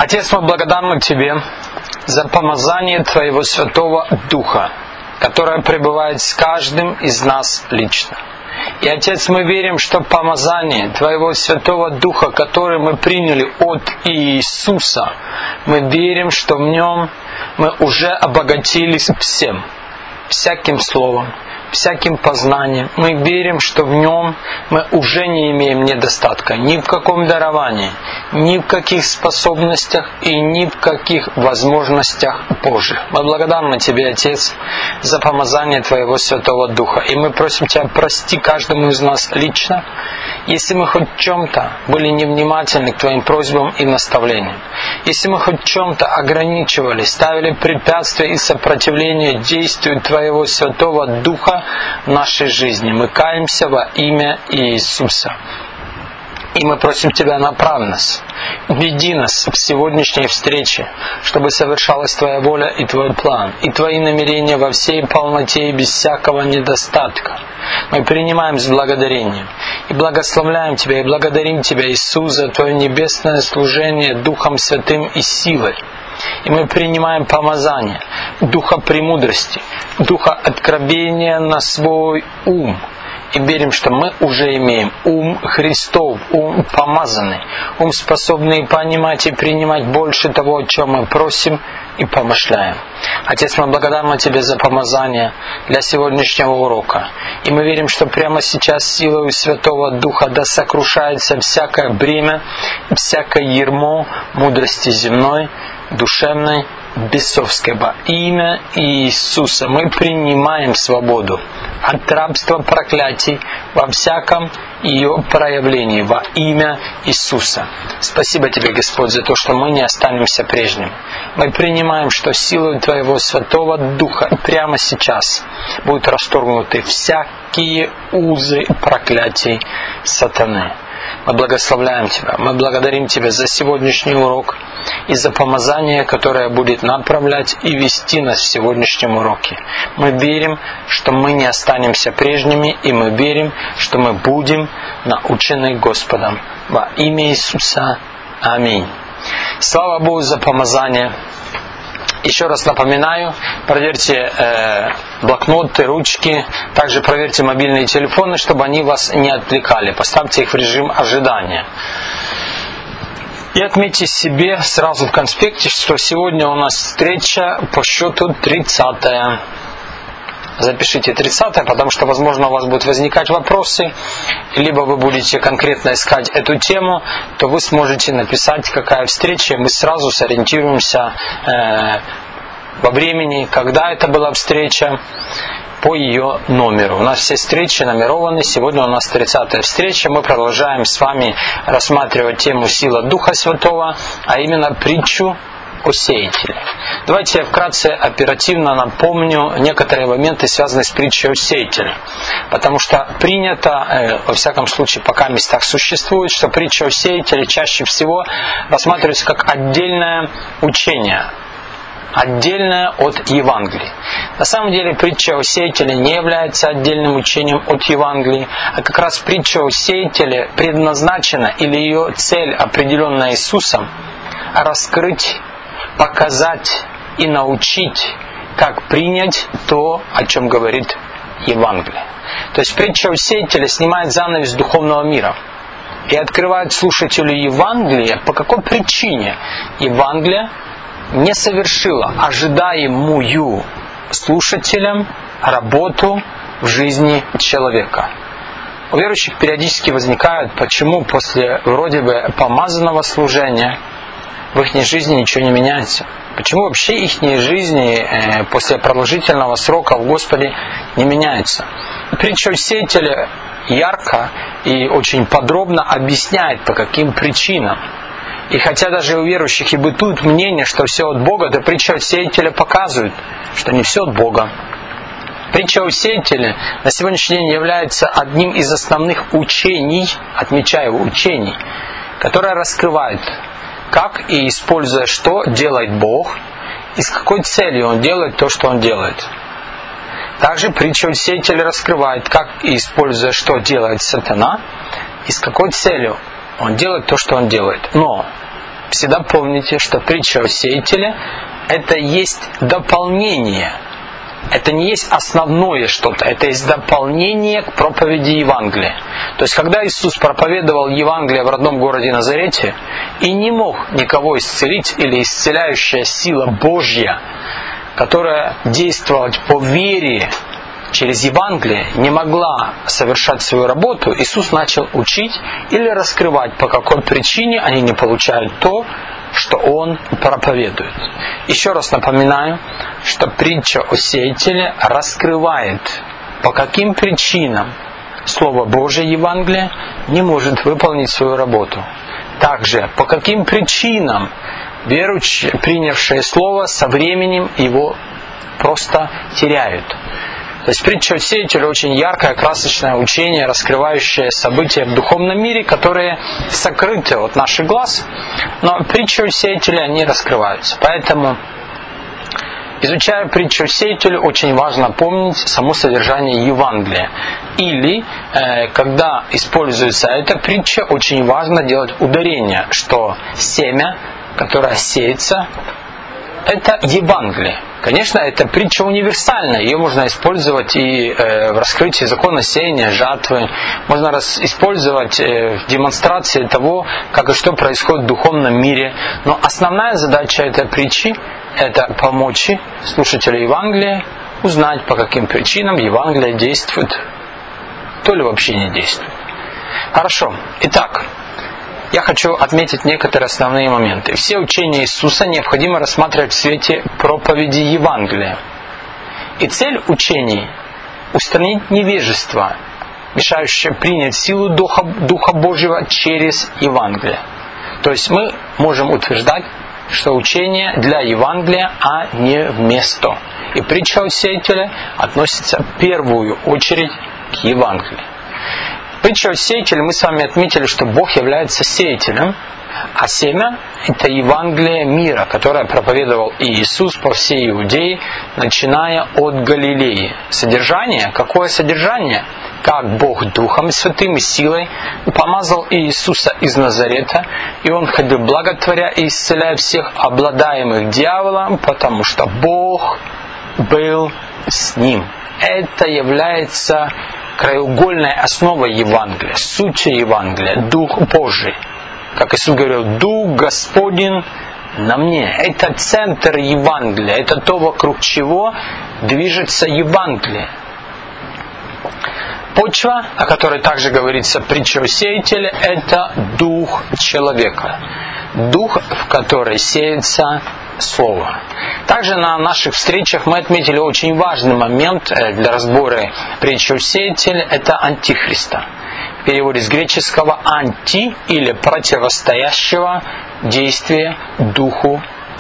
Отец, мы благодарны Тебе за помазание Твоего Святого Духа, которое пребывает с каждым из нас лично. И, Отец, мы верим, что помазание Твоего Святого Духа, которое мы приняли от Иисуса, мы верим, что в Нем мы уже обогатились всяким словом, всяким познанием. Мы верим, что в Нем мы уже не имеем недостатка ни в каком даровании, ни в каких способностях и ни в каких возможностях Божьих. Мы благодарны Тебе, Отец, за помазание Твоего Святого Духа. И мы просим Тебя, прости каждому из нас лично, если мы хоть в чем-то были невнимательны к Твоим просьбам и наставлениям. Если мы хоть в чем-то ограничивали, ставили препятствия и сопротивление действию Твоего Святого Духа в нашей жизни, мы каемся во имя Иисуса. И мы просим Тебя, направь нас, веди нас в сегодняшней встрече, чтобы совершалась Твоя воля и Твой план, и Твои намерения во всей полноте и без всякого недостатка. Мы принимаем с благодарением и благословляем Тебя, и благодарим Тебя, Иисус, за Твое небесное служение Духом Святым и силой. И мы принимаем помазание Духа премудрости, Духа откровения на свой ум. И верим, что мы уже имеем ум Христов, ум помазанный, ум способный понимать и принимать больше того, о чем мы просим и помышляем. Отец, мы благодарны Тебе за помазание для сегодняшнего урока. И мы верим, что прямо сейчас силой Святого Духа да сокрушается всякое бремя, всякое ярмо мудрости земной, душевной, бесовской. Во имя Иисуса мы принимаем свободу от рабства проклятий во всяком ее проявлении во имя Иисуса. Спасибо Тебе, Господь, за то, что мы не останемся прежними. Мы принимаем, что силой Твоего Святого Духа прямо сейчас будут расторгнуты всякие узы проклятий сатаны. Мы благословляем Тебя, мы благодарим Тебя за сегодняшний урок и за помазание, которое будет направлять и вести нас в сегодняшнем уроке. Мы верим, что мы не останемся прежними, и мы верим, что мы будем научены Господом. Во имя Иисуса. Аминь. Слава Богу за помазание. Еще раз напоминаю, проверьте блокноты, ручки, также проверьте мобильные телефоны, чтобы они вас не отвлекали. Поставьте их в режим ожидания. И отметьте себе сразу в конспекте, что сегодня у нас встреча по счету 30-я. Запишите 30-е, потому что, возможно, у вас будут возникать вопросы, либо вы будете конкретно искать эту тему, то вы сможете написать, какая встреча, и мы сразу сориентируемся во времени, когда это была встреча, по ее номеру. У нас все встречи нумерованы. Сегодня у нас 30-я встреча. Мы продолжаем с вами рассматривать тему «Сила Духа Святого», а именно притчу о сеятеле. Давайте я вкратце, оперативно напомню некоторые моменты, связанные с притчей о сеятеле. Потому что принято, во всяком случае, пока в местах существует, что притча о сеятеле чаще всего рассматривается как отдельное учение, отдельное от Евангелия. На самом деле притча о сеятеле не является отдельным учением от Евангелия, а как раз притча о сеятеле предназначена, или ее цель, определенная Иисусом, раскрыть, показать и научить, как принять то, о чем говорит Евангелие. То есть притча о сеятеле снимает занавес духовного мира и открывает слушателю Евангелия, по какой причине Евангелие не совершило ожидаемую слушателям работу в жизни человека. У верующих периодически возникают, почему после вроде бы помазанного служения в их жизни ничего не меняется. Почему вообще их жизни после продолжительного срока в Господе не меняются? Притча о сеятеле ярко и очень подробно объясняет, по каким причинам. И хотя даже у верующих и бытует мнение, что все от Бога, то притча о сеятеле показывает, что не все от Бога. Притча о сеятеле на сегодняшний день является одним из основных учений, отмечаю, учений, которые раскрывают, как и используя что делает Бог, и с какой целью Он делает то, что Он делает. Также притча о сеятеле раскрывает, как и используя что делает сатана, и с какой целью он делает то, что он делает. Но всегда помните, что притча о сеятеле – это есть дополнение. Это не есть основное что-то, это есть дополнение к проповеди Евангелия. То есть, когда Иисус проповедовал Евангелие в родном городе Назарете и не мог никого исцелить, или исцеляющая сила Божья, которая действовала по вере через Евангелие, не могла совершать свою работу, Иисус начал учить или раскрывать, по какой причине они не получают то, что Он проповедует. Еще раз напоминаю, что притча о сеятеле раскрывает, по каким причинам Слово Божие Евангелие не может выполнить свою работу. Также, по каким причинам верующие, принявшие Слово, со временем его просто теряют. То есть притча о сеятеле очень яркое, красочное учение, раскрывающее события в духовном мире, которые сокрыты от наших глаз, но притча о сеятеле они раскрываются. Поэтому, изучая притчу о сеятеле, очень важно помнить само содержание Евангелия. Или, когда используется эта притча, очень важно делать ударение, что семя, которое сеется, это Евангелие. Конечно, эта притча универсальная, ее можно использовать и в раскрытии закона сеяния, жатвы, можно использовать в демонстрации того, как и что происходит в духовном мире. Но основная задача этой притчи – это помочь слушателю Евангелия узнать, по каким причинам Евангелие действует, то ли вообще не действует. Хорошо. Итак, я хочу отметить некоторые основные моменты. Все учения Иисуса необходимо рассматривать в свете проповеди Евангелия. И цель учений – устранить невежество, мешающее принять силу Духа Божьего через Евангелие. То есть мы можем утверждать, что учение для Евангелия, а не вместо. И притча о сеятеле относится в первую очередь к Евангелию. Притча о сеятеле, мы с вами отметили, что Бог является сеятелем, а семя – это Евангелие мира, которое проповедовал и Иисус по всей Иудее, начиная от Галилеи. Содержание? Какое содержание? Как Бог Духом Святым и силой помазал Иисуса из Назарета, и Он ходил благотворя и исцеляя всех обладаемых дьяволом, потому что Бог был с Ним. Это является краеугольной основой Евангелия, сутью Евангелия, Дух Божий. Как Иисус говорил, Дух Господень на мне. Это центр Евангелия, это то, вокруг чего движется Евангелие. Почва, о которой также говорится в притче о сеятеле, это дух человека. Дух, в который сеется Слово. Также на наших встречах мы отметили очень важный момент для разбора притчи о сеятеле – это антихриста. В переводе с греческого «анти» или «противостоящего» действия духу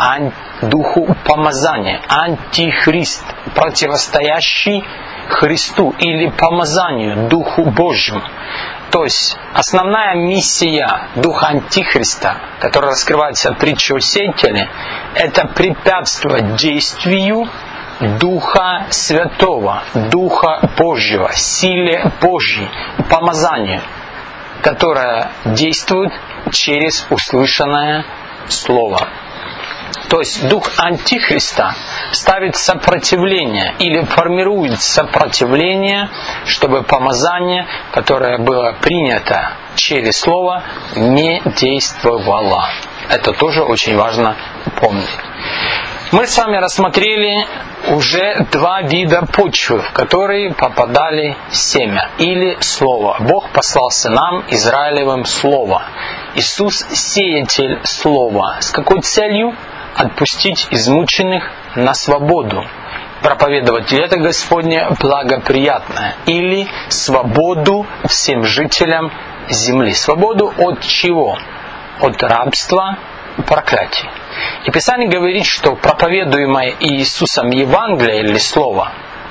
помазания. Антихрист, противостоящий Христу или помазанию, Духу Божьему. То есть основная миссия духа Антихриста, которая раскрывается в притче о сеятеле, это препятствовать действию Духа Святого, Духа Божьего, силе Божьей, помазанию, которое действует через услышанное Слово. То есть дух Антихриста ставит сопротивление или формирует сопротивление, чтобы помазание, которое было принято через Слово, не действовало. Это тоже очень важно помнить. Мы с вами рассмотрели уже два вида почвы, в которые попадали семя или Слово. Бог послал сынам Израилевым Слово. Иисус – сеятель Слова. С какой целью? Отпустить измученных на свободу. Проповедовать лето Господне благоприятное. Или свободу всем жителям земли. Свободу от чего? От рабства и проклятия. И Писание говорит, что проповедуемое Иисусом Евангелие или Слово,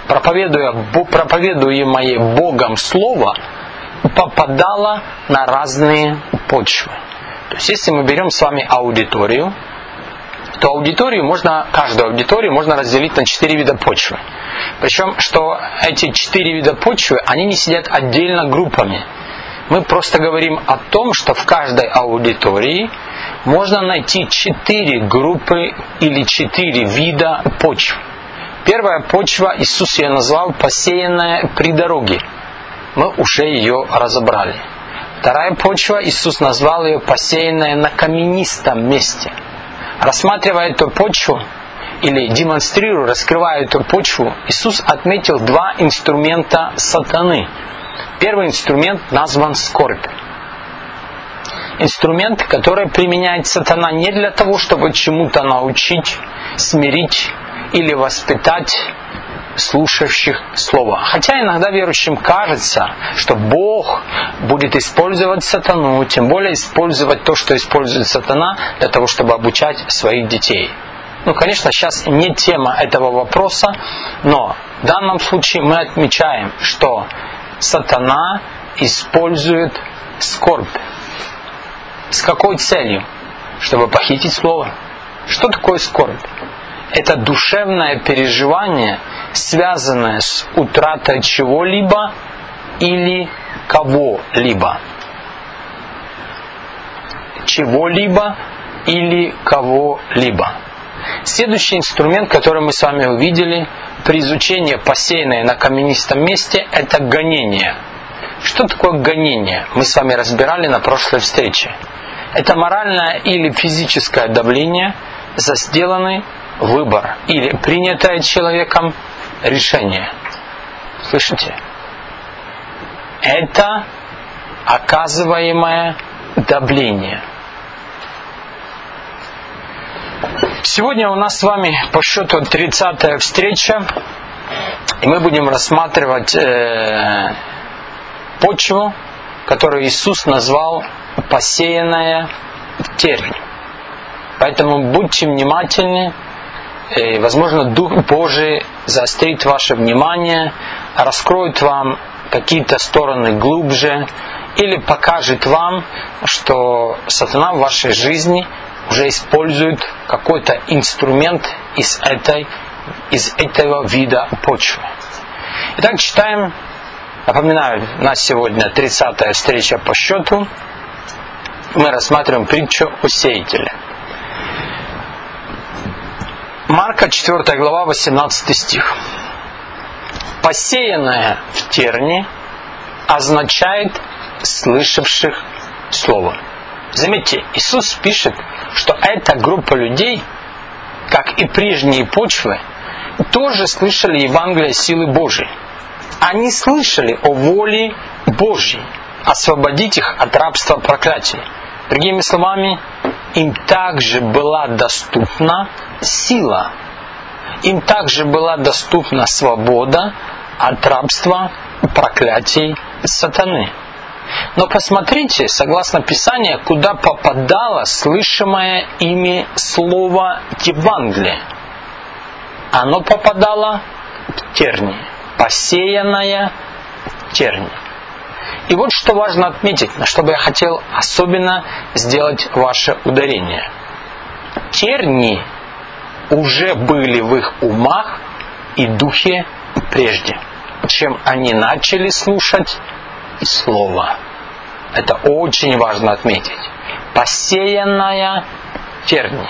проповедуемое Богом Слово, попадало на разные почвы. То есть, если мы берем с вами аудиторию, то каждую аудиторию можно разделить на 4 вида почвы. Причем, что эти 4 вида почвы, они не сидят отдельно группами. Мы просто говорим о том, что в каждой аудитории можно найти 4 группы или 4 вида почв. Первая почва, Иисус ее назвал посеянная при дороге. Мы уже ее разобрали. Вторая почва, Иисус назвал ее посеянная на каменистом месте. Рассматривая эту почву, или демонстрируя, раскрывая эту почву, Иисус отметил 2 инструмента сатаны. Первый инструмент назван скорбь. Инструмент, который применяет сатана не для того, чтобы чему-то научить, смирить или воспитать слушающих Слово. Хотя иногда верующим кажется, что Бог будет использовать сатану, тем более использовать то, что использует сатана, для того, чтобы обучать своих детей. Конечно, сейчас не тема этого вопроса, но в данном случае мы отмечаем, что сатана использует скорбь. С какой целью? Чтобы похитить Слово. Что такое скорбь? Это душевное переживание, связанное с утратой чего-либо или кого-либо. Чего-либо или кого-либо. Следующий инструмент, который мы с вами увидели при изучении посеянной на каменистом месте, это гонение. Что такое гонение? Мы с вами разбирали на прошлой встрече. Это моральное или физическое давление за сделанный выбор или принятое человеком решение. Слышите? Это оказываемое давление. Сегодня у нас с вами по счету 30-я встреча, и мы будем рассматривать почву, которую Иисус назвал посеянная в тернь. Поэтому будьте внимательны, и, возможно, Дух Божий заострит ваше внимание, раскроет вам какие-то стороны глубже, или покажет вам, что сатана в вашей жизни уже использует какой-то инструмент из этого вида почвы. Итак, читаем. Напоминаю, у нас сегодня 30-я встреча по счету. Мы рассматриваем притчу о сеятеле. Марка 4 глава, 18 стих. Посеянное в терни означает слышавших Слово. Заметьте, Иисус пишет, что эта группа людей, как и прежние почвы, тоже слышали Евангелие силы Божией. Они слышали о воле Божьей, освободить их от рабства проклятия. Другими словами, им также была доступна сила. Им также была доступна свобода от рабства проклятий сатаны. Но посмотрите, согласно Писанию, куда попадало слышимое ими слово Евангелия. Оно попадало в терни, посеянное в терни. И вот что важно отметить, на что бы я хотел особенно сделать ваше ударение. Терни уже были в их умах и духе прежде, чем они начали слушать Слово. Это очень важно отметить. Посеянная в терни.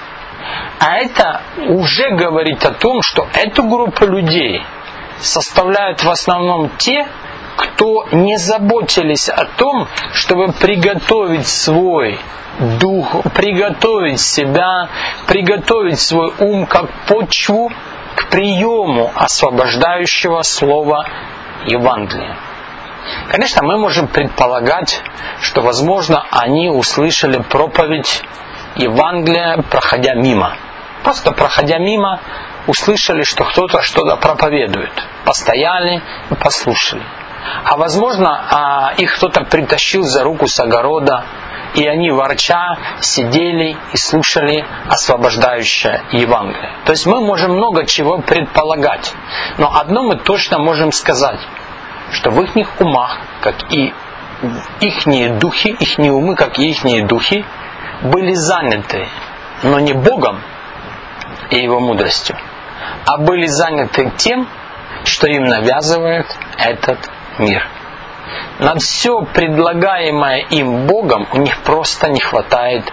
А это уже говорит о том, что эту группу людей составляют в основном те, кто не заботились о том, чтобы приготовить свой дух, приготовить себя, приготовить свой ум как почву к приему освобождающего слова Евангелия. Конечно, мы можем предполагать, что, возможно, они услышали проповедь Евангелия, проходя мимо. Просто проходя мимо, услышали, что кто-то что-то проповедует. Постояли и послушали. А возможно, их кто-то притащил за руку с огорода, и они, ворча, сидели и слушали освобождающее Евангелие. То есть мы можем много чего предполагать. Но одно мы точно можем сказать, что в их умах, как и ихние духи, ихние умы, как и ихние духи, были заняты, но не Богом и Его мудростью, а были заняты тем, что им навязывает этот мир. На все предлагаемое им Богом у них просто не хватает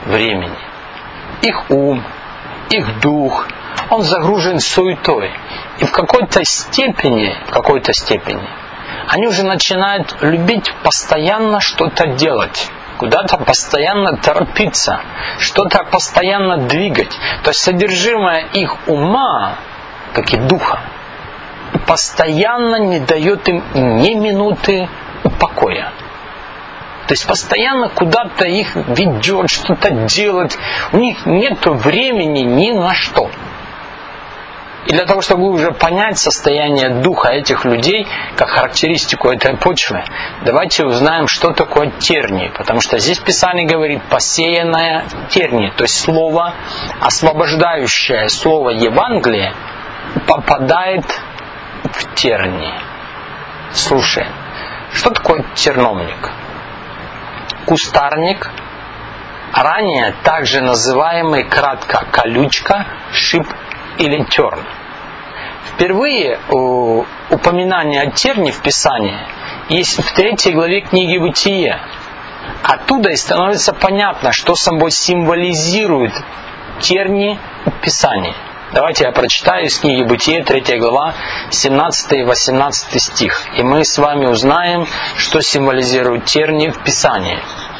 времени. Их ум, их дух, он загружен суетой. И в какой-то степени они уже начинают любить постоянно что-то делать, куда-то постоянно торопиться, что-то постоянно двигать. То есть содержимое их ума, как и духа, постоянно не дает им ни минуты покоя. То есть постоянно куда-то их ведет, что-то делать. У них нет времени ни на что. И для того, чтобы уже понять состояние духа этих людей, как характеристику этой почвы, давайте узнаем, что такое тернии. Потому что здесь Писание говорит «посеянное тернии». То есть слово, освобождающее слово Евангелие, попадает в тернии. Слушай, что такое терновник? Кустарник, ранее также называемый кратко колючка, шип или терн. Впервые упоминание о терне в Писании есть в 3 главе книги Бытия. Оттуда и становится понятно, что собой символизирует терни в Писании. Давайте я прочитаю из книги Бытия, 3 глава, 17 и 18 стих. И мы с вами узнаем, что символизируют терни в Писании.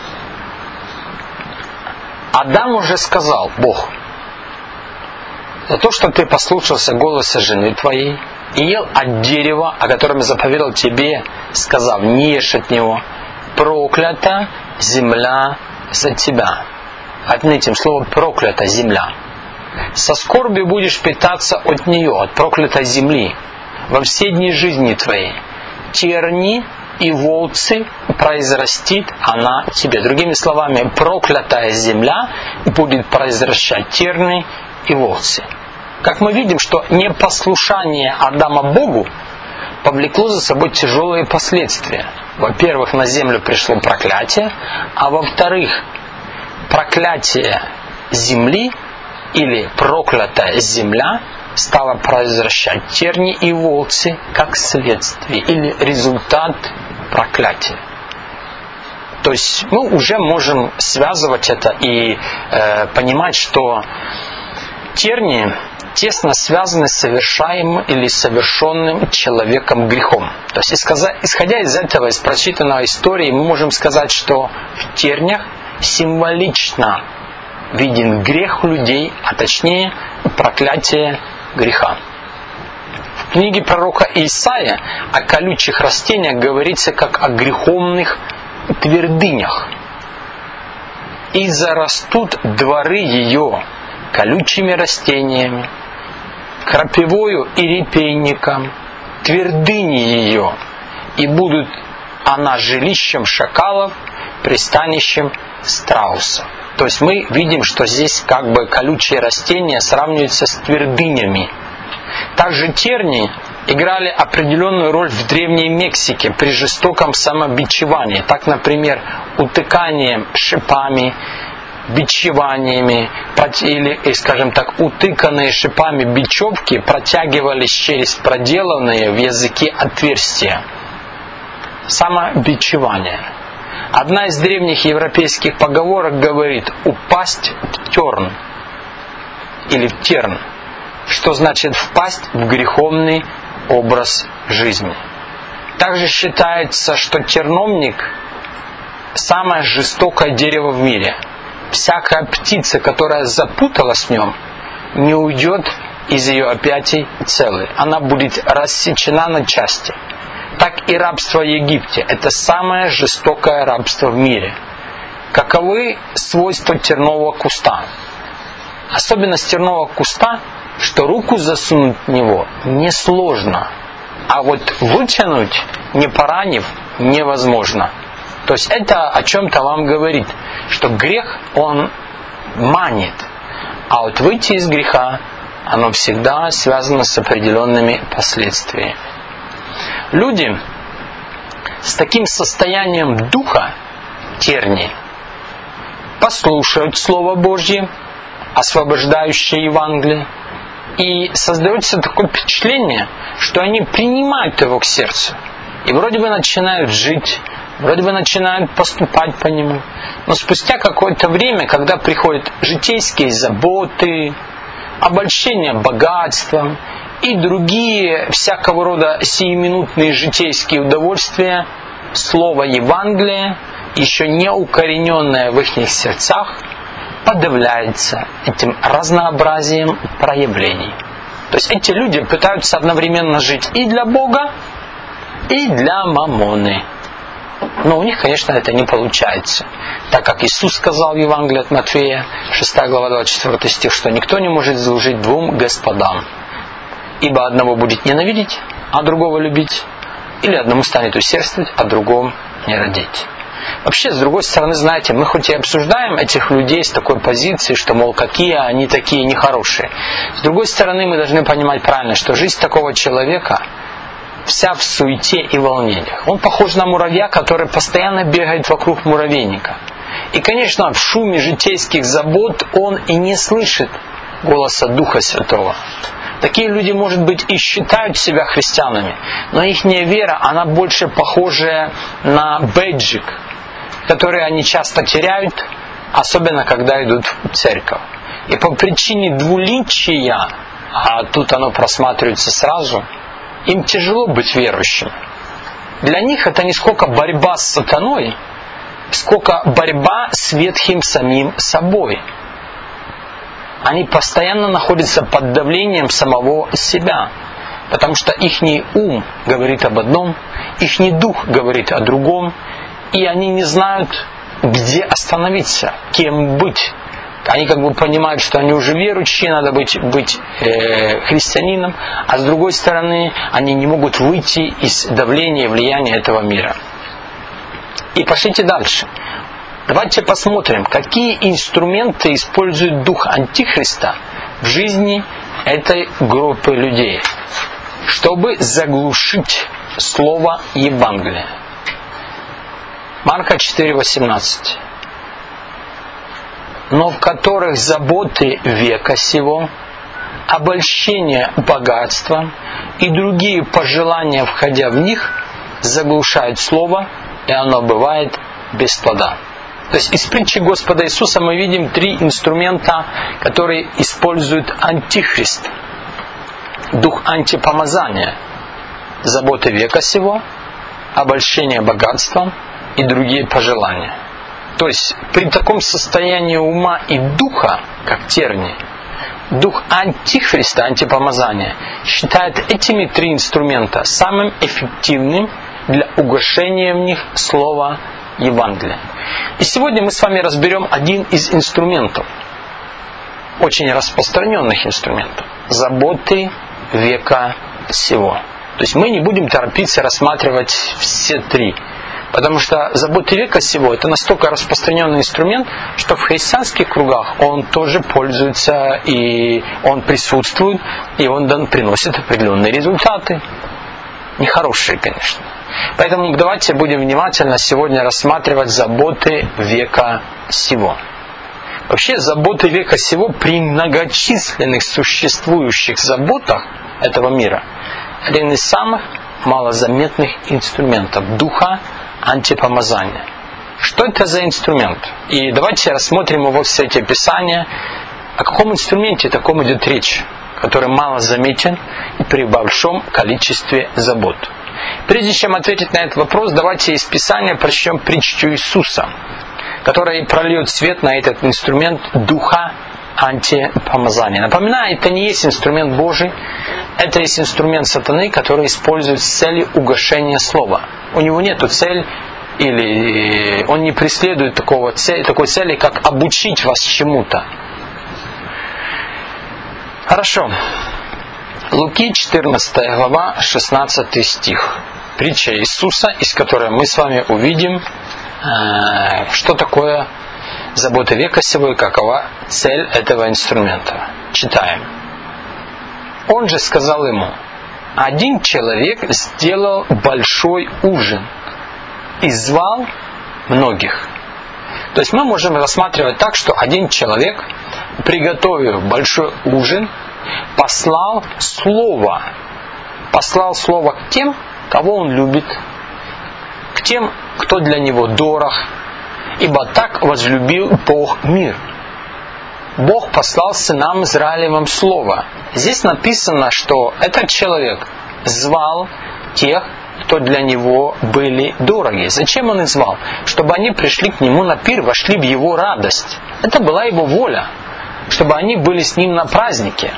Адам уже сказал, Бог, за то, что ты послушался голоса жены твоей и ел от дерева, о котором я заповедал тебе, сказав, не ешь от него, проклята земля за тебя. Отметим слово проклята земля. Со скорбью будешь питаться от нее, от проклятой земли, во все дни жизни твоей. Терни и волцы произрастит она тебе. Другими словами, проклятая земля будет произращать терни и волцы. Как мы видим, что непослушание Адама Богу повлекло за собой тяжелые последствия. Во-первых, на землю пришло проклятие, а во-вторых, проклятие земли или проклятая земля стала произращать терни и волцы как следствие или результат проклятия. То есть мы уже можем связывать это и понимать, что терни тесно связаны с совершаемым или совершенным человеком грехом. То есть исходя из этого, из прочитанной истории, мы можем сказать, что в тернях символично виден грех людей, а точнее проклятие греха. В книге пророка Исаия о колючих растениях говорится как о греховных твердынях. И зарастут дворы ее колючими растениями, крапивою и репейником, твердыни ее, и будут она жилищем шакалов, пристанищем страусов. То есть мы видим, что здесь как бы колючие растения сравниваются с твердынями. Также терни играли определенную роль в Древней Мексике при жестоком самобичевании. Так, например, утыканием шипами, бичеваниями, или, скажем так, утыканные шипами бечевки протягивались через проделанные в языке отверстия. Самобичевание. Одна из древних европейских поговорок говорит «упасть в терн» или в терн, что значит впасть в греховный образ жизни. Также считается, что терновник – самое жестокое дерево в мире. Всякая птица, которая запуталась в нем, не уйдет из ее объятий целой. Она будет рассечена на части. Так и рабство в Египте – это самое жестокое рабство в мире. Каковы свойства тернового куста? Особенность тернового куста, что руку засунуть в него несложно, а вот вытянуть, не поранив, невозможно. То есть это о чем-то вам говорит, что грех, он манит, а вот выйти из греха, оно всегда связано с определенными последствиями. Люди с таким состоянием духа, терни, послушают Слово Божье, освобождающее Евангелие, и создается такое впечатление, что они принимают его к сердцу. И вроде бы начинают жить, вроде бы начинают поступать по нему. Но спустя какое-то время, когда приходят житейские заботы, обольщение богатством и другие всякого рода сиюминутные житейские удовольствия, слово Евангелия, еще не укорененное в их сердцах, подавляется этим разнообразием проявлений. То есть эти люди пытаются одновременно жить и для Бога, и для мамоны. Но у них, конечно, это не получается. Так как Иисус сказал в Евангелии от Матфея, 6 глава 24 стих, что никто не может служить двум господам. Ибо одного будет ненавидеть, а другого любить. Или одному станет усердствовать, а другому не родить. Вообще, с другой стороны, знаете, мы хоть и обсуждаем этих людей с такой позиции, что, мол, какие они такие нехорошие. С другой стороны, мы должны понимать правильно, что жизнь такого человека вся в суете и волнениях. Он похож на муравья, который постоянно бегает вокруг муравейника. И, конечно, в шуме житейских забот он и не слышит голоса Духа Святого. Такие люди, может быть, и считают себя христианами, но их вера, она больше похожа на бейджик, который они часто теряют, особенно когда идут в церковь. И по причине двуличия, а тут оно просматривается сразу, им тяжело быть верующими. Для них это не сколько борьба с сатаной, сколько борьба с ветхим самим собой. Они постоянно находятся под давлением самого себя, потому что ихний ум говорит об одном, ихний дух говорит о другом, и они не знают, где остановиться, кем быть. Они как бы понимают, что они уже верующие, надо быть христианином, а с другой стороны, они не могут выйти из давления и влияния этого мира. И пошлите дальше. Давайте посмотрим, какие инструменты использует дух Антихриста в жизни этой группы людей, чтобы заглушить слово Евангелия. Марка 4:18. Но в которых заботы века сего, обольщение богатством и другие пожелания, входя в них, заглушают слово, и оно бывает без плода. То есть из притчи Господа Иисуса мы видим 3 инструмента, которые использует Антихрист. Дух антипомазания, заботы века сего, обольщение богатством и другие пожелания. То есть при таком состоянии ума и духа, как тернии, дух Антихриста, антипомазания, считает этими 3 инструмента самым эффективным для угошения в них слова Евангелия. И сегодня мы с вами разберем один из инструментов, очень распространенных инструментов, заботы века сего. То есть мы не будем торопиться рассматривать все 3. Потому что заботы века сего это настолько распространенный инструмент, что в христианских кругах он тоже пользуется, и он присутствует, и он приносит определенные результаты. Нехорошие, конечно. Поэтому давайте будем внимательно сегодня рассматривать заботы века сего. Вообще, заботы века сего при многочисленных существующих заботах этого мира один из самых малозаметных инструментов духа антипомазания. Что это за инструмент? И давайте рассмотрим его в свете Писания. О каком инструменте таком идет речь, который мало заметен и при большом количестве забот. Прежде чем ответить на этот вопрос, давайте из Писания прочтем притчу Иисуса, которая прольет свет на этот инструмент духа антипомазания. Напоминаю, это не есть инструмент Божий, это есть инструмент сатаны, который использует с целью угошения слова. У него нет цели, или он не преследует такой цели, как обучить вас чему-то. Хорошо. Луки 14 глава, 16 стих. Притча Иисуса, из которой мы с вами увидим, что такое забота века сего и какова цель этого инструмента. Читаем. Он же сказал ему: один человек сделал большой ужин и звал многих. То есть мы можем рассматривать так, что один человек, приготовив большой ужин, послал слово к тем, кого он любит, к тем, кто для него дорог, ибо так возлюбил Бог мир. Бог послал сынам Израилевым слово. Здесь написано, что этот человек звал тех, кто для него были дороги. Зачем он их звал? Чтобы они пришли к нему на пир, вошли в его радость. Это была его воля, чтобы они были с ним на празднике.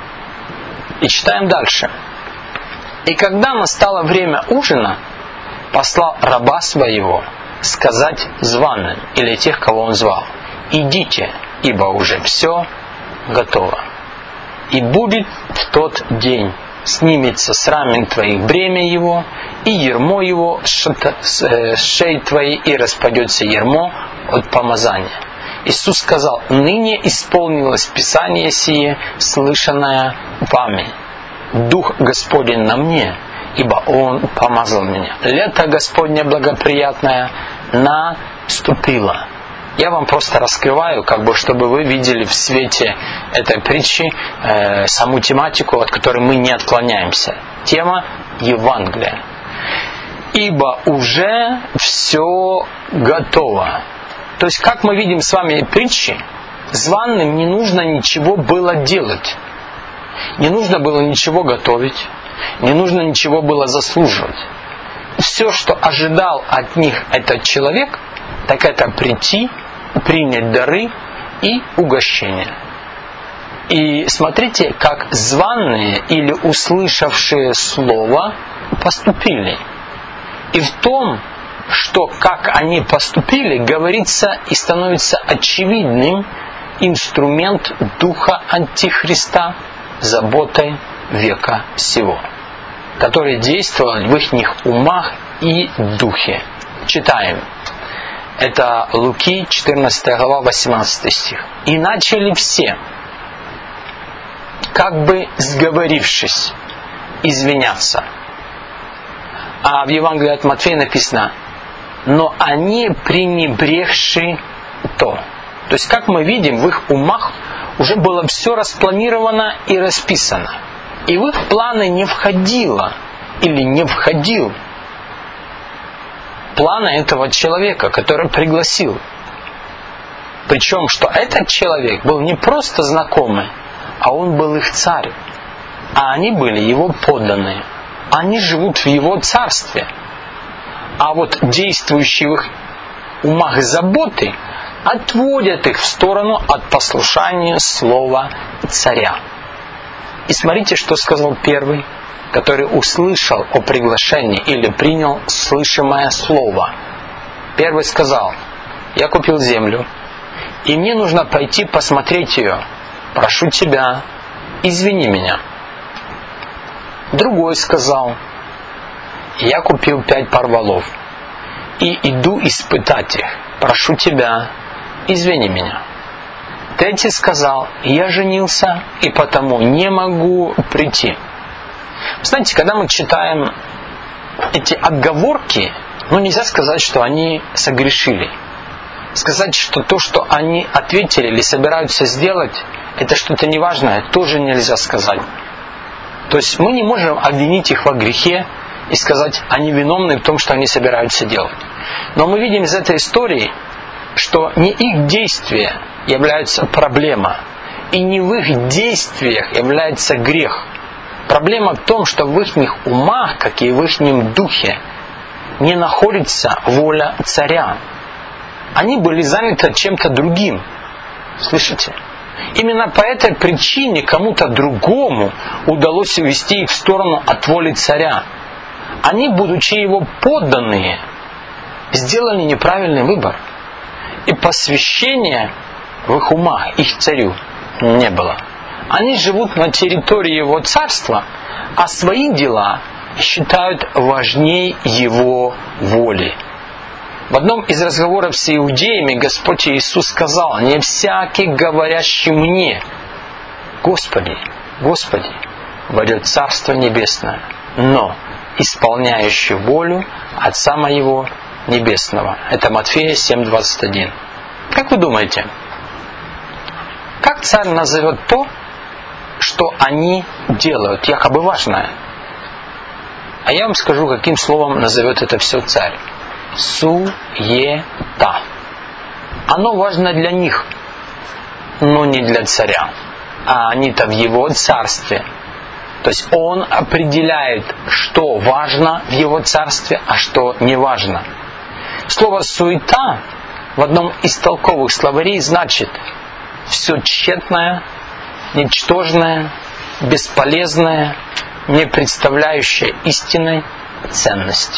И читаем дальше. И когда настало время ужина, послал раба своего сказать званым, или тех, кого он звал: идите, ибо уже все готово. И будет в тот день снимется с рамен твоих бремя его, и ярмо его с шеи твоей, и распадется ярмо от помазания. Иисус сказал: ныне исполнилось Писание сие, слышанное вами. Дух Господень на мне, ибо Он помазал меня. Лето Господне благоприятное наступило. Я вам просто раскрываю, чтобы вы видели в свете этой притчи саму тематику, от которой мы не отклоняемся. Тема Евангелия. Ибо уже все готово. То есть, как мы видим с вами в притче, званым не нужно ничего было делать. Не нужно было ничего готовить. Не нужно ничего было заслуживать. Все, что ожидал от них этот человек, так это прийти, принять дары и угощение. И смотрите, как званые или услышавшие слово поступили. И в том, что как они поступили, говорится и становится очевидным инструмент духа Антихриста заботой века сего, который действовал в их умах и духе. Читаем. Это Луки, 14 глава, 18 стих. «И начали все, как бы сговорившись, извиняться». А в Евангелии от Матфея написано: «Но они пренебрегши то». То есть, как мы видим, в их умах уже было все распланировано и расписано. И в их планы не входило или не входил плана этого человека, который пригласил. Причем, что этот человек был не просто знакомый, а он был их царь. А они были его подданные. Они живут в его царстве. А вот действующие в их умах заботы отводят их в сторону от послушания слова царя. И смотрите, что сказал первый, который услышал о приглашении или принял слышимое слово. Первый сказал: я купил землю, и мне нужно пойти посмотреть ее. Прошу тебя, извини меня. Другой сказал: я купил 5 пар волов, и иду испытать их. Прошу тебя, извини меня. Третий сказал: я женился, и потому не могу прийти. Знаете, когда мы читаем эти отговорки, нельзя сказать, что они согрешили. Сказать, что то, что они ответили или собираются сделать, это что-то неважное, тоже нельзя сказать. То есть мы не можем обвинить их во грехе и сказать, они виновны в том, что они собираются делать. Но мы видим из этой истории, что не их действия являются проблема, и не в их действиях является грех. Проблема в том, что в их умах, как и в их духе, не находится воля царя. Они были заняты чем-то другим. Слышите? Именно по этой причине кому-то другому удалось увести их в сторону от воли царя. Они, будучи его подданные, сделали неправильный выбор. И посвящения в их умах их царю не было. Они живут на территории его царства, а свои дела считают важнее его воли. В одном из разговоров с иудеями Господь Иисус сказал: «Не всякий, говорящий мне, Господи, Господи, войдет Царство Небесное, но исполняющий волю Отца Моего Небесного». Это Матфея 7:21. Как вы думаете, как царь назовет то, что они делают, якобы важное? А я вам скажу, каким словом назовет это все царь. суета. Оно важно для них, но не для царя. А они-то в его царстве. То есть он определяет, что важно в его царстве, а что не важно. Слово «суета» в одном из толковых словарей значит все тщетное, ничтожное, бесполезное, не представляющее истинной ценности.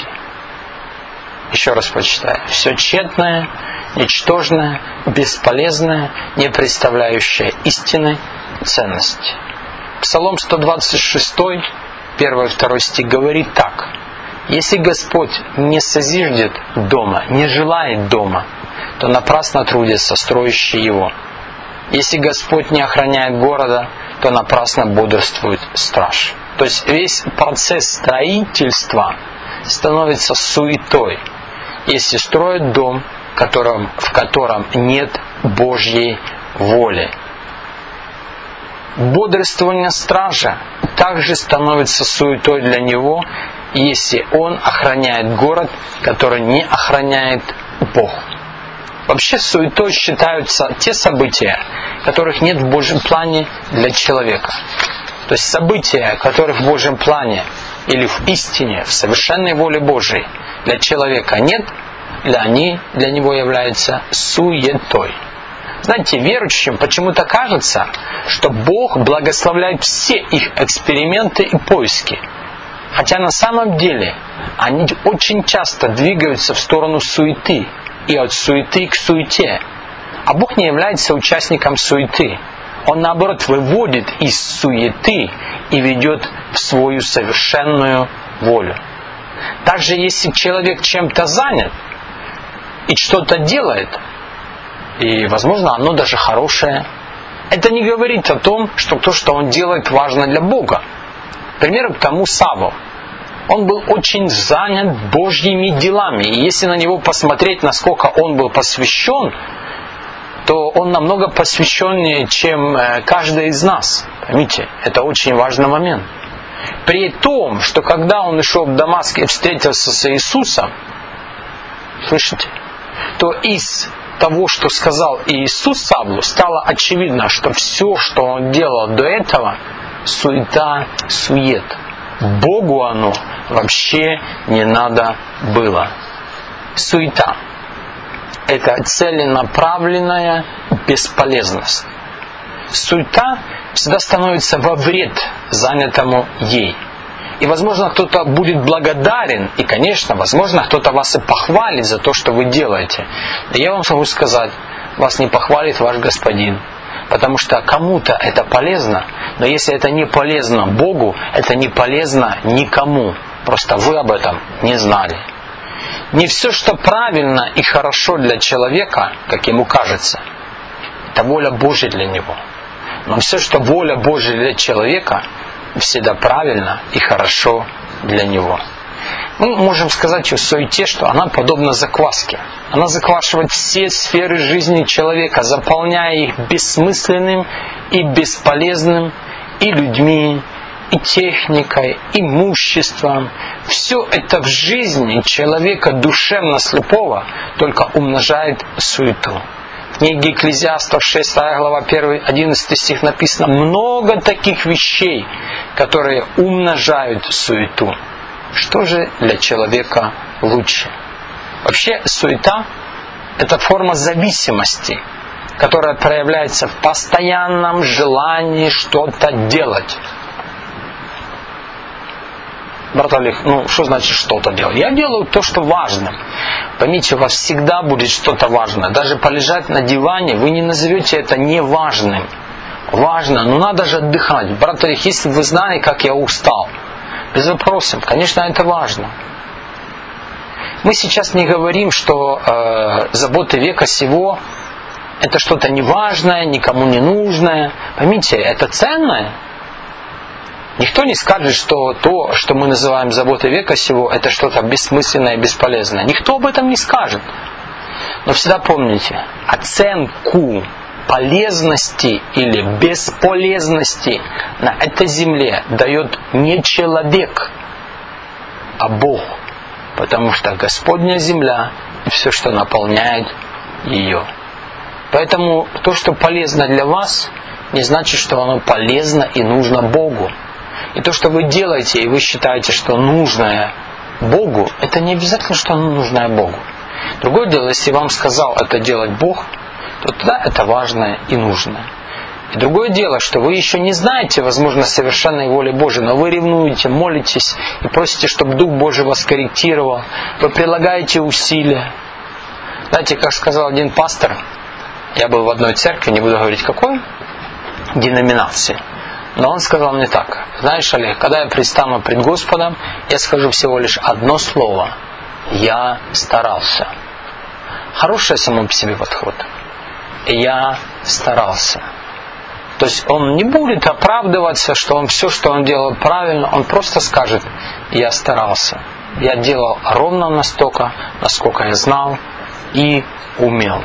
Еще раз прочитаю. Все тщетное, ничтожное, бесполезное, не представляющее истинной ценности. Псалом 126, 1 и 2 стих говорит так. Если Господь не созиждет дома, не желает дома, то напрасно трудятся строящие его. Если Господь не охраняет города, то напрасно бодрствует страж. То есть весь процесс строительства становится суетой, если строят дом, в котором нет Божьей воли. Бодрствование стража также становится суетой для него, если он охраняет город, который не охраняет Бог. Вообще суетой считаются те события, которых нет в Божьем плане для человека. То есть события, которых в Божьем плане или в истине, в совершенной воле Божией для человека нет, они для него являются суетой. Знаете, верующим почему-то кажется, что Бог благословляет все их эксперименты и поиски. Хотя на самом деле они очень часто двигаются в сторону суеты и от суеты к суете. А Бог не является участником суеты. Он, наоборот, выводит из суеты и ведет в свою совершенную волю. Также если человек чем-то занят и что-то делает, и, возможно, оно даже хорошее, это не говорит о том, что то, что он делает, важно для Бога. Примером тому Савл. Он был очень занят Божьими делами. И если на него посмотреть, насколько он был посвящен, то он намного посвященнее, чем каждый из нас. Поймите, это очень важный момент. При том, что когда он шел в Дамаск и встретился с Иисусом, слышите, то из того, что сказал Иисус Савлу, стало очевидно, что все, что он делал до этого, суета, сует. Богу оно вообще не надо было. Суета – это целенаправленная бесполезность. Суета всегда становится во вред занятому ей. И, возможно, кто-то будет благодарен, и, конечно, возможно, кто-то вас и похвалит за то, что вы делаете. Но я вам могу сказать, вас не похвалит ваш Господин. Потому что кому-то это полезно, но если это не полезно Богу, это не полезно никому. Просто вы об этом не знали. Не все, что правильно и хорошо для человека, как ему кажется, это воля Божья для него. Но все, что воля Божья для человека, всегда правильно и хорошо для него. Мы можем сказать о суете, что она подобна закваске. Она заквашивает все сферы жизни человека, заполняя их бессмысленным и бесполезным, и людьми, и техникой, имуществом. Все это в жизни человека душевно слепого только умножает суету. В книге Экклезиастов 6 глава 1-11 стих написано много таких вещей, которые умножают суету. Что же для человека лучше? Вообще суета – это форма зависимости, которая проявляется в постоянном желании что-то делать. Брат Олег, что значит что-то делать? Я делаю то, что важно. Поймите, у вас всегда будет что-то важное. Даже полежать на диване, вы не назовете это неважным. Важно, но надо же отдыхать. Брат Олег, если вы знали, как я устал, без вопросов, конечно, это важно. Мы сейчас не говорим, что заботы века сего это что-то неважное, никому не нужное. Поймите, это ценное. Никто не скажет, что то, что мы называем заботой века сего, это что-то бессмысленное и бесполезное. Никто об этом не скажет. Но всегда помните, оценку полезности или бесполезности на этой земле дает не человек, а Бог. потому что Господня земля и все, что наполняет ее. Поэтому то, что полезно для вас, не значит, что оно полезно и нужно Богу. И то, что вы делаете, и вы считаете, что нужное Богу, это не обязательно, что оно нужное Богу. Другое дело, если вам сказал это делать Бог, то тогда это важное и нужное. И другое дело, что вы еще не знаете, возможно, совершенной воли Божией, но вы ревнуете, молитесь и просите, чтобы Дух Божий вас корректировал. Вы прилагаете усилия. Знаете, как сказал один пастор, я был в одной церкви, не буду говорить какой, деноминации, но он сказал мне так: знаешь, Олег, когда я предстану пред Господом, я скажу всего лишь одно слово: я старался. Хороший само по себе подход. Я старался. То есть он не будет оправдываться, что он все, что он делал правильно, он просто скажет: я старался. Я делал ровно настолько, насколько я знал и умел.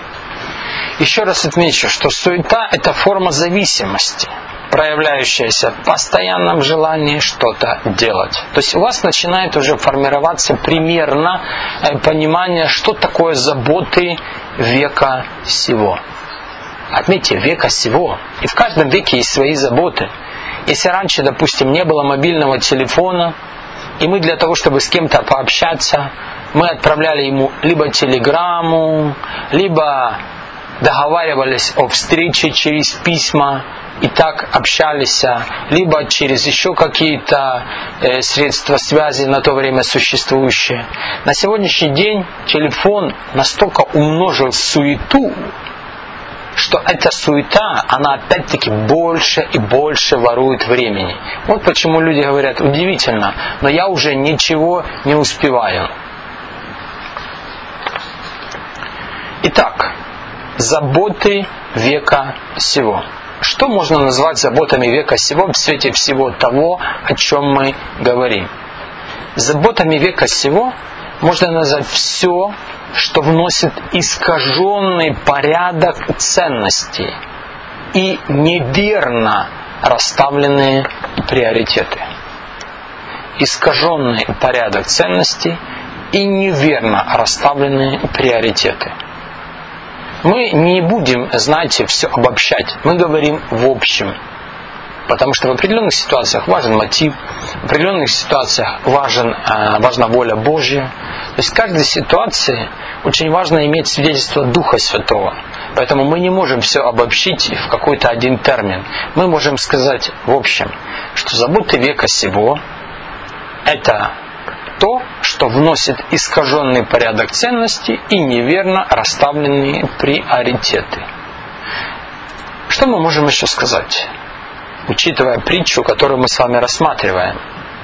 Еще раз отмечу, что суета – это форма зависимости, проявляющаяся в постоянном желании что-то делать. То есть у вас начинает уже формироваться примерно понимание, что такое заботы века сего. Отметьте, века сего. И в каждом веке есть свои заботы. Если раньше, допустим, не было мобильного телефона, и мы для того, чтобы с кем-то пообщаться, мы отправляли ему либо телеграмму, либо договаривались о встрече через письма и так общались, либо через еще какие-то средства связи на то время существующие. На сегодняшний день телефон настолько умножил суету, что эта суета, она опять-таки больше и больше ворует времени. Вот почему люди говорят: удивительно, но я уже ничего не успеваю. Итак, заботы века сего. Что можно назвать заботами века сего в свете всего того, о чем мы говорим? Заботами века сего можно назвать все, что вносит искаженный порядок ценностей и неверно расставленные приоритеты. Искаженный порядок ценностей и неверно расставленные приоритеты. Мы не будем, знаете, все обобщать. Мы говорим в общем. Потому что в определенных ситуациях важен мотив, в определенных ситуациях важна воля Божья. То есть в каждой ситуации очень важно иметь свидетельство Духа Святого. Поэтому мы не можем все обобщить в какой-то один термин. Мы можем сказать в общем, что заботы века сего – это то, что вносит искаженный порядок ценностей и неверно расставленные приоритеты. Что мы можем еще сказать, учитывая притчу, которую мы с вами рассматриваем?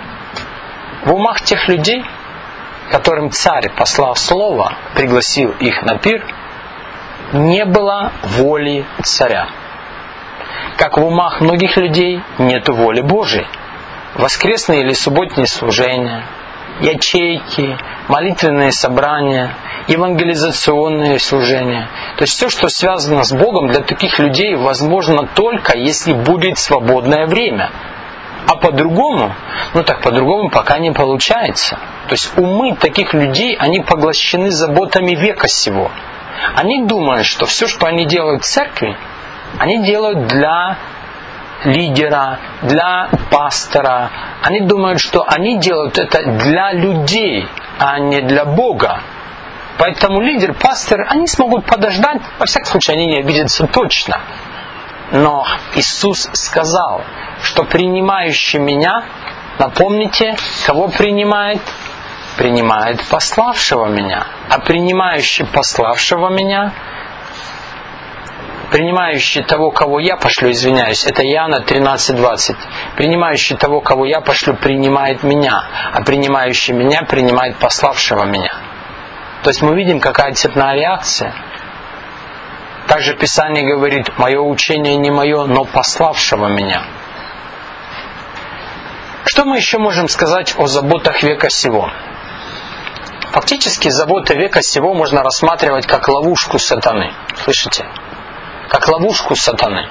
В умах тех людей, которым царь, послав слово, пригласил их на пир, не было воли царя. Как в умах многих людей нет воли Божией. Воскресные или субботние служения, ячейки, молитвенные собрания, евангелизационные служения. То есть все, что связано с Богом, для таких людей возможно только, если будет свободное время. А по-другому, по-другому пока не получается. То есть умы таких людей, они поглощены заботами века сего. Они думают, что все, что они делают в церкви, они делают для лидера, для пастора. Они думают, что они делают это для людей, а не для Бога. Поэтому лидер, пастор, они смогут подождать, во всяком случае они не обидятся точно. Но Иисус сказал, что принимающий Меня, напомните, кого принимает? Принимает пославшего Меня. А принимающий пославшего Меня, принимающий того, кого я пошлю, это Иоанна 13:20. Принимающий того, кого я пошлю, принимает Меня, а принимающий Меня принимает пославшего Меня. То есть мы видим, какая цепная реакция. Также Писание говорит: «Мое учение не мое, но пославшего Меня». Что мы еще можем сказать о заботах века сего? Фактически заботы века сего можно рассматривать как ловушку сатаны. Слышите? Как ловушку сатаны.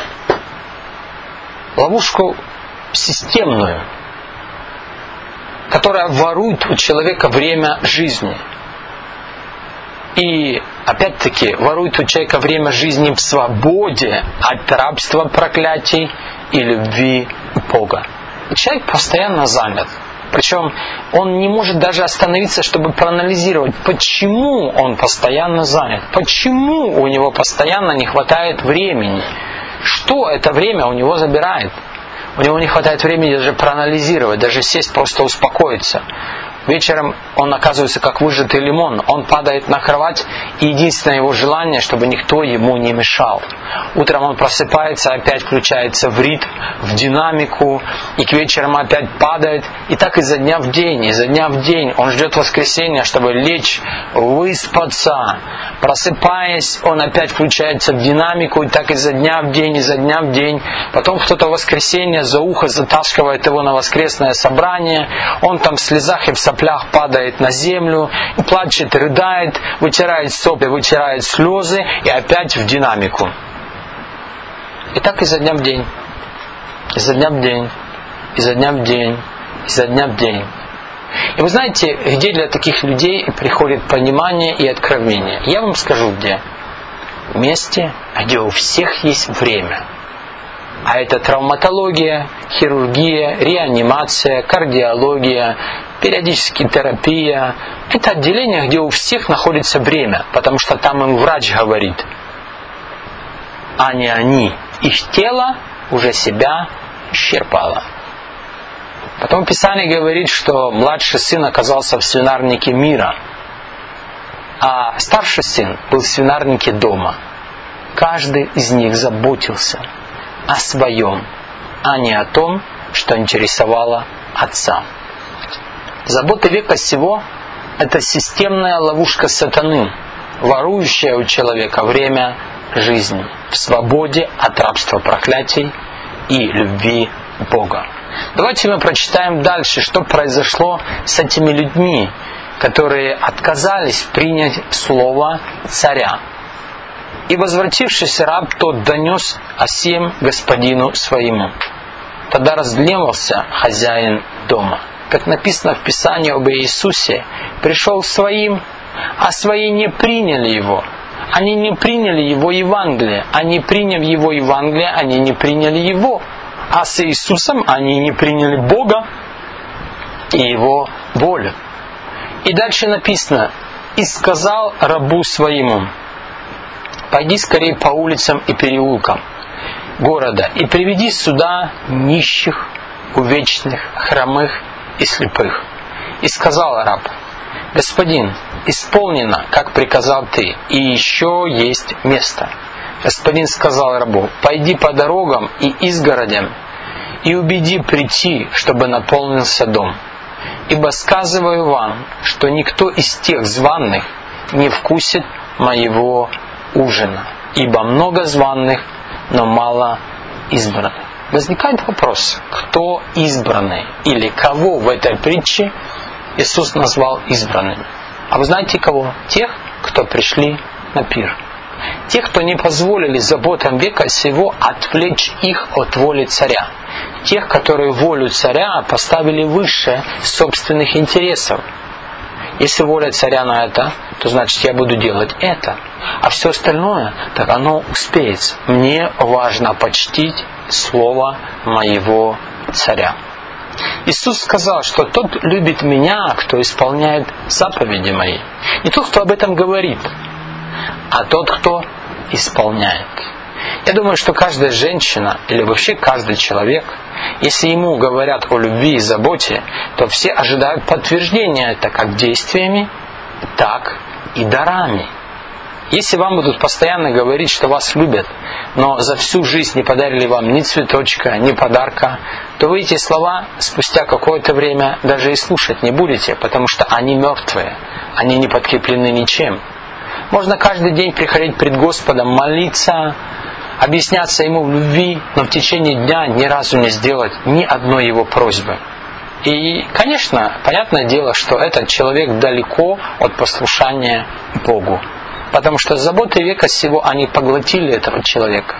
Ловушку системную. которая ворует у человека время жизни. И, опять-таки, ворует у человека время жизни в свободе от рабства, проклятий и любви Бога. Человек постоянно занят. Причем он не может даже остановиться, чтобы проанализировать, почему он постоянно занят, почему у него постоянно не хватает времени, что это время у него забирает. У него не хватает времени даже проанализировать, даже сесть, просто успокоиться. Вечером он оказывается как выжатый лимон. Он падает на кровать, и единственное его желание, чтобы никто ему не мешал. Утром он просыпается, опять включается в ритм, в динамику, и к вечерам опять падает. И так изо дня в день, изо дня в день. Он ждет воскресенья, чтобы лечь, выспаться. Просыпаясь, он опять включается в динамику, и так изо дня в день, изо дня в день. Потом кто-то в воскресенье за ухо затаскивает его на воскресное собрание. Он там в слезах и в соплях падает на землю, и плачет, рыдает, вытирает сопли, вытирает слезы, и опять в динамику. И так изо дня в день. Изо дня в день. Изо дня в день. Изо дня в день. И вы знаете, где для таких людей приходит понимание и откровение? Я вам скажу где. В месте, где у всех есть время. А это травматология, хирургия, реанимация, кардиология, периодически терапия. Это отделение, где у всех находится время, потому что там им врач говорит, а не они. Их тело уже себя исчерпало. Потом Писание говорит, что младший сын оказался в свинарнике мира, а старший сын был в свинарнике дома. Каждый из них заботился о своем, а не о том, что интересовало отца. Забота века сего – это системная ловушка сатаны, ворующая у человека время жизни в свободе от рабства, проклятий и любви Бога. Давайте мы прочитаем дальше, что произошло с этими людьми, которые отказались принять слово царя. И возвратившийся раб тот донес о сем господину своему. Тогда разгневался хозяин дома. Как написано в Писании об Иисусе, пришел к своим, а свои не приняли его. Они не приняли его Евангелие. Они, приняв его Евангелие, они не приняли его. А с Иисусом они не приняли Бога и Его волю. И дальше написано: «И сказал рабу своему: пойди скорее по улицам и переулкам города и приведи сюда нищих, увечных, хромых и слепых». И сказал раб: господин, исполнено, как приказал ты, и еще есть место. Господин сказал рабу: пойди по дорогам и изгородям и убеди прийти, чтобы наполнился дом. Ибо сказываю вам, что никто из тех званых не вкусит моего ужина. Ибо много званых, но мало избранных. Возникает вопрос, кто избранный или кого в этой притче Иисус назвал избранными? А вы знаете кого? Тех, кто пришли на пир. Тех, кто не позволили заботам века сего отвлечь их от воли царя. Тех, которые волю царя поставили выше собственных интересов. Если воля царя на это, то значит я буду делать это. А все остальное, так оно успеется. Мне важно почтить слово моего царя. Иисус сказал, что тот любит меня, кто исполняет заповеди мои. Не тот, кто об этом говорит, а тот, кто исполняет. Я думаю, что каждая женщина или вообще каждый человек, если ему говорят о любви и заботе, то все ожидают подтверждения это как действиями, так и дарами. Если вам будут постоянно говорить, что вас любят, но за всю жизнь не подарили вам ни цветочка, ни подарка, то вы эти слова спустя какое-то время даже и слушать не будете, потому что они мертвые, они не подкреплены ничем. Можно каждый день приходить пред Господом, молиться, объясняться Ему в любви, но в течение дня ни разу не сделать ни одной Его просьбы. И, конечно, понятное дело, что этот человек далеко от послушания Богу. Потому что заботы века сего, они поглотили этого человека.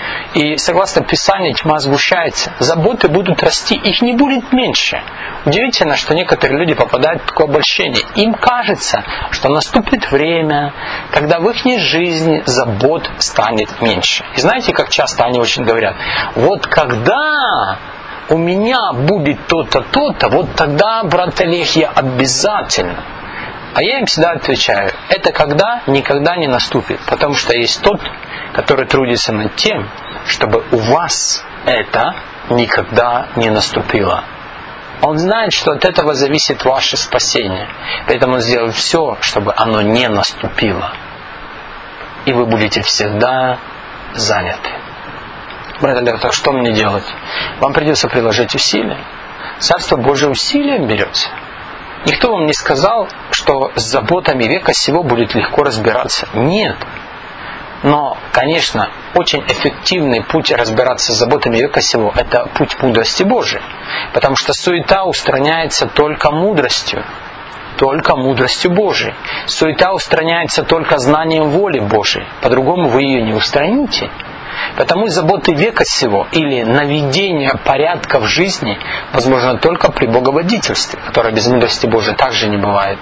И согласно Писанию, тьма сгущается. Заботы будут расти, их не будет меньше. Удивительно, что некоторые люди попадают в такое обольщение. Им кажется, что наступит время, когда в их жизни забот станет меньше. И знаете, как часто они очень говорят: вот когда у меня будет то-то, то-то, вот тогда, брат Олег, я обязательно. А я им всегда отвечаю: это когда никогда не наступит, потому что есть тот, который трудится над тем, чтобы у вас это никогда не наступило. Он знает, что от этого зависит ваше спасение, поэтому он сделает все, чтобы оно не наступило. И вы будете всегда заняты. Брат Олег, так что мне делать? Вам придется приложить усилия. Царство Божие усилием берется. Никто вам не сказал, что с заботами века сего будет легко разбираться. Нет. Но, конечно, очень эффективный путь разбираться с заботами века сего – это путь мудрости Божией. Потому что суета устраняется только мудростью. Только мудростью Божией. Суета устраняется только знанием воли Божией. По-другому вы ее не устраните. Потому заботы века сего или наведение порядка в жизни возможно только при боговодительстве, которое без мудрости Божией также не бывает.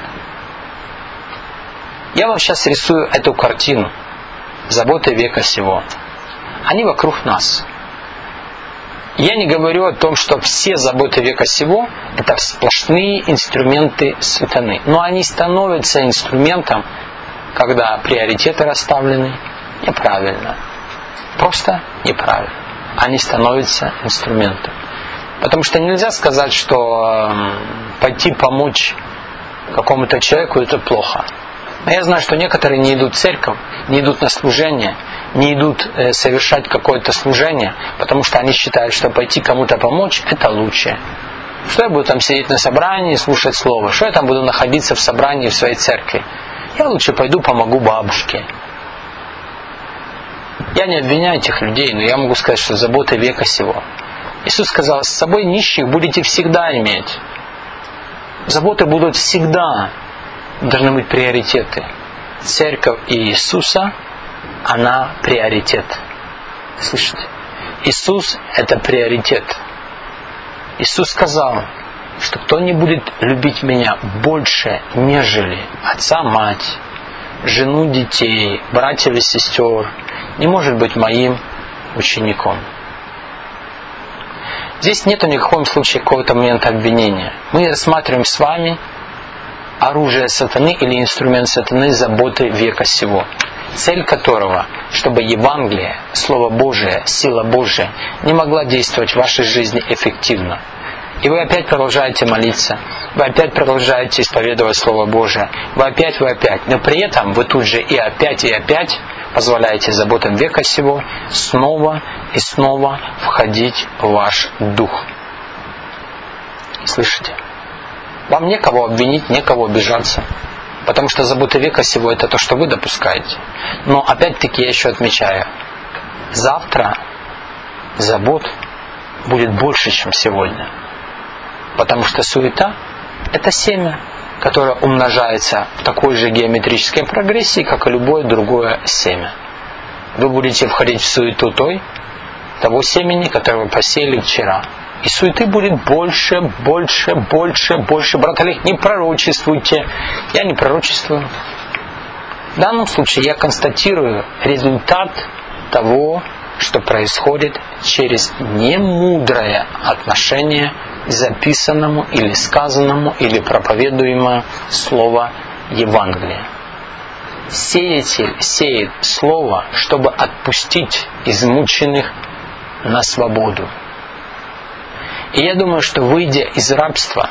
Я вам сейчас рисую эту картину. Заботы века сего. Они вокруг нас. Я не говорю о том, что все заботы века сего – это сплошные инструменты сатаны. Но они становятся инструментом, когда приоритеты расставлены неправильно. Просто неправильно. Они становятся инструментом. Потому что нельзя сказать, что пойти помочь какому-то человеку – это плохо. Но я знаю, что некоторые не идут в церковь, не идут на служение, не идут совершать какое-то служение, потому что они считают, что пойти кому-то помочь – это лучше. Что я буду там сидеть на собрании и слушать слово? Что я там буду находиться в собрании в своей церкви? Я лучше пойду помогу бабушке. Я не обвиняю этих людей, но я могу сказать, что забота века сего. Иисус сказал: с собой нищих будете всегда иметь. Заботы будут всегда. Должны быть приоритеты. Церковь Иисуса, она приоритет. Слышите? Иисус – это приоритет. Иисус сказал, что кто не будет любить меня больше, нежели отца, мать, жену, детей, братьев и сестер, не может быть моим учеником. Здесь нет ни в каком случае какого-то момента обвинения. Мы рассматриваем с вами оружие сатаны или инструмент сатаны заботы века сего, цель которого, чтобы Евангелие, Слово Божие, сила Божия не могла действовать в вашей жизни эффективно. И вы опять продолжаете молиться, вы опять продолжаете исповедовать Слово Божие, вы опять, но при этом вы тут же и опять позволяете заботам века сего снова и снова входить в ваш дух. Слышите? Вам некого обвинить, некого обижаться. Потому что заботы века сего – это то, что вы допускаете. Но опять-таки я еще отмечаю, завтра забот будет больше, чем сегодня. Потому что суета – это семя, которое умножается в такой же геометрической прогрессии, как и любое другое семя. Вы будете входить в суету того семени, которое вы посеяли вчера. И суеты будет больше. Брат Олег, не пророчествуйте. Я не пророчествую. В данном случае я констатирую результат того, что происходит через немудрое отношение к записанному или сказанному или проповедуемому слово Евангелия. Сеятель сеет слово, чтобы отпустить измученных на свободу. И я думаю, что выйдя из рабства,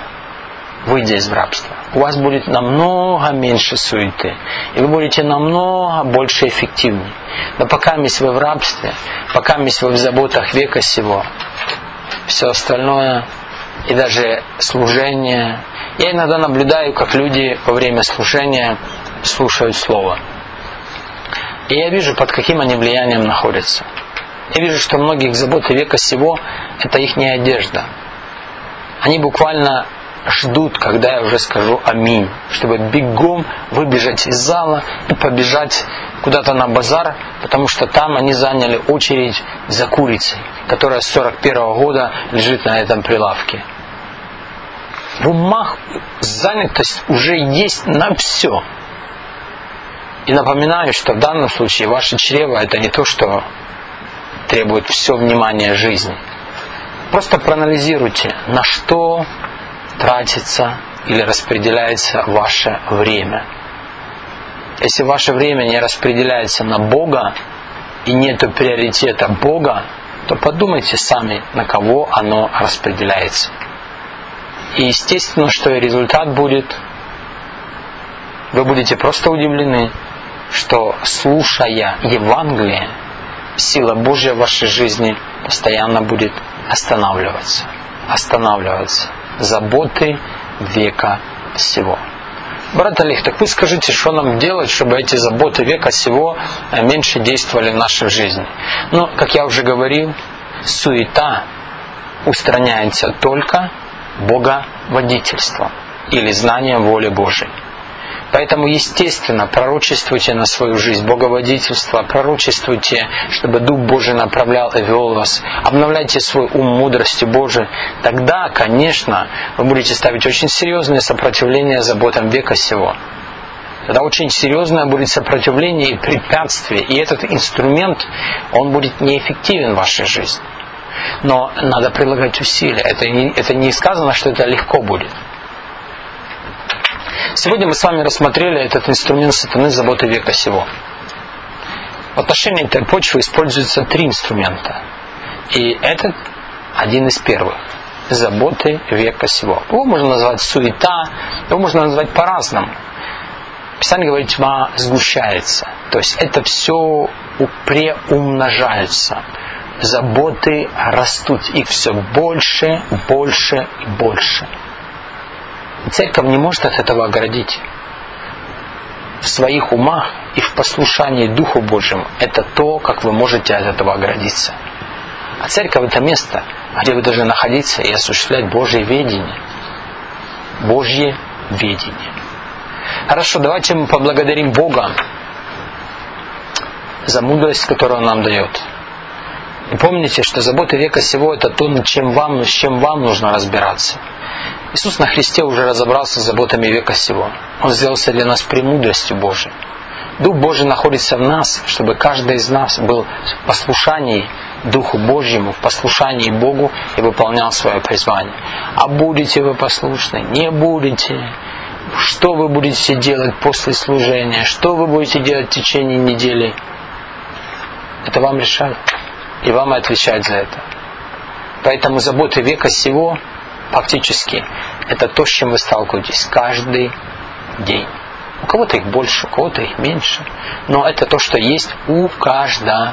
у вас будет намного меньше суеты. И вы будете намного больше эффективнее. Но пока вы в рабстве, пока вы в заботах века сего, все остальное, и даже служение. Я иногда наблюдаю, как люди во время служения слушают Слово. И я вижу, под каким они влиянием находятся. Я вижу, что многих заботы века сего – это их одежда. Они буквально ждут, когда я уже скажу аминь, чтобы бегом выбежать из зала и побежать куда-то на базар, потому что там они заняли очередь за курицей, которая с 41 года лежит на этом прилавке. В умах занятость уже есть на все. И напоминаю, что в данном случае ваше чрево это не то, что требует все внимание жизни. Просто проанализируйте, на что тратится или распределяется ваше время. Если ваше время не распределяется на Бога и нет приоритета Бога, то подумайте сами, на кого оно распределяется. И естественно, что и результат будет, вы будете просто удивлены, что, слушая Евангелие, сила Божья в вашей жизни постоянно будет останавливаться. Заботы века сего. Брат Олег, так вы скажите, что нам делать, чтобы эти заботы века сего меньше действовали в нашей жизни? Но, как я уже говорил, суета устраняется только боговодительством или знанием воли Божией. Поэтому, естественно, пророчествуйте на свою жизнь боговодительство, пророчествуйте, чтобы Дух Божий направлял и вел вас, обновляйте свой ум мудростью Божией. Тогда, конечно, вы будете ставить очень серьезное сопротивление заботам века сего. Тогда очень серьезное будет сопротивление и препятствие, и этот инструмент, он будет неэффективен в вашей жизни. Но надо прилагать усилия. Это не сказано, что это легко будет. Сегодня мы с вами рассмотрели этот инструмент сатаны заботы века сего. В отношении этой почвы используются 3 инструмента. И этот один из первых. Заботы века сего. Его можно назвать суета, его можно назвать по-разному. Писание говорит, тьма сгущается. То есть это все преумножается. Заботы растут. Их все больше, больше и больше. Церковь не может от этого оградить. В своих умах и в послушании Духу Божьему это то, как вы можете от этого оградиться. А церковь это место, где вы должны находиться и осуществлять Божье ведение. Божье ведение. Хорошо, давайте мы поблагодарим Бога за мудрость, которую Он нам дает. И помните, что заботы века сего это то, с чем вам нужно разбираться. Иисус на Христе уже разобрался с заботами века сего. Он сделался для нас премудростью Божией. Дух Божий находится в нас, чтобы каждый из нас был в послушании Духу Божьему, в послушании Богу и выполнял свое призвание. А будете вы послушны? Не будете? Что вы будете делать после служения? Что вы будете делать в течение недели? Это вам решать. И вам и отвечать за это. Поэтому заботы века сего фактически это то, с чем вы сталкиваетесь каждый день. У кого-то их больше, у кого-то их меньше. Но это то, что есть у каждого.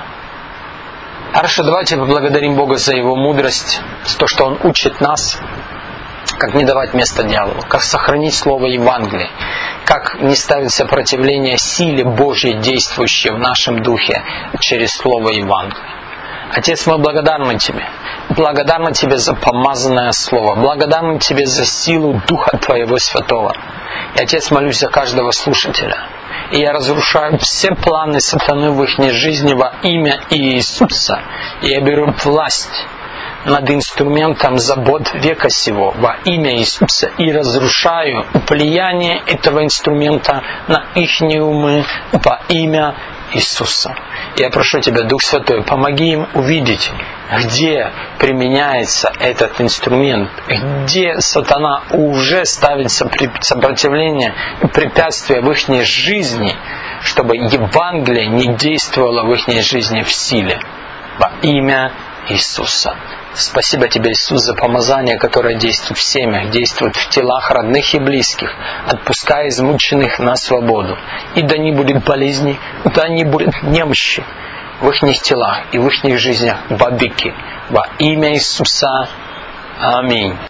Хорошо, давайте поблагодарим Бога за Его мудрость, за то, что Он учит нас, как не давать место дьяволу, как сохранить Слово Евангелия, как не ставить сопротивление силе Божьей, действующей в нашем духе через Слово Евангелия. Отец, мы благодарны Тебе. Благодарны Тебе за помазанное Слово. Благодарны Тебе за силу Духа Твоего Святого. И, Отец, молюсь за каждого слушателя. И я разрушаю все планы сатаны в их жизни во имя Иисуса. И я беру власть над инструментом забот века сего во имя Иисуса и разрушаю влияние этого инструмента на их умы во имя Иисуса. Я прошу Тебя, Дух Святой, помоги им увидеть, где применяется этот инструмент, где сатана уже ставит сопротивление и препятствия в их жизни, чтобы Евангелие не действовало в их жизни в силе. Во имя Иисуса. Спасибо Тебе, Иисус, за помазание, которое действует в семьях, действует в телах родных и близких, отпуская измученных на свободу. И да не будет болезней, да не будет немощи в их телах и в их жизнях во веки. Во имя Иисуса. Аминь.